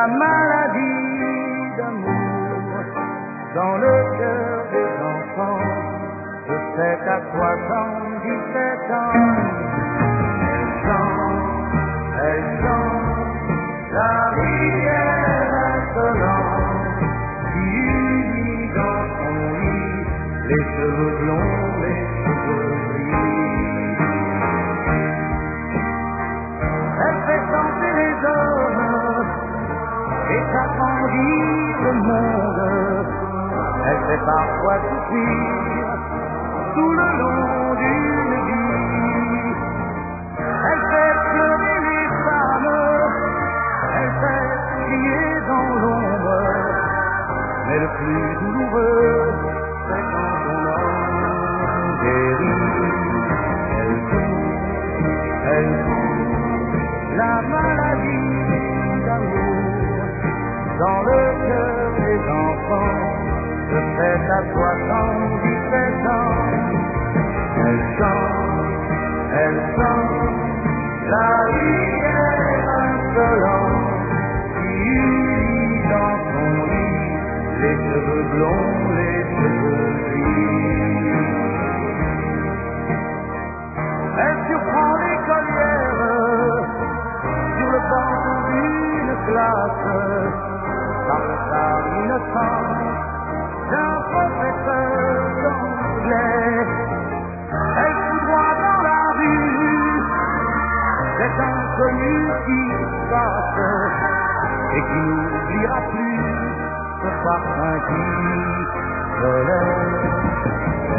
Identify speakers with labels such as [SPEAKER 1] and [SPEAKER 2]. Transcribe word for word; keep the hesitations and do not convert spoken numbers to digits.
[SPEAKER 1] la maladie d'amour dans le cœur des enfants de sept à soixante-dix-sept ans. Elle chante, elle chante la rivière insolente qui unit dans son lit les cheveux blonds, les cheveux gris. Elle fait chanter les hommes et s'agrandir le monde. Elle fait parfois souffrir tout le long d'une vie. Elle fait pleurer les femmes, elle fait crier dans l'ombre. Mais le plus douloureux, c'est quand son homme guérit. Elle joue, elle joue la maladie d'amour dans le cœur des enfants de sept à soixante-dix-sept ans. Elle chante, elle chante la rivière insolente qui unit dans son lit les cheveux blonds, les cheveux gris. Elle surprend l'écolière sur le banc d'une classe par sa innocence d'un professeur d'anglais. Elle foudroie dans la rue cet inconnu qui passe et qui n'oubliera plus ce parfum qui volait.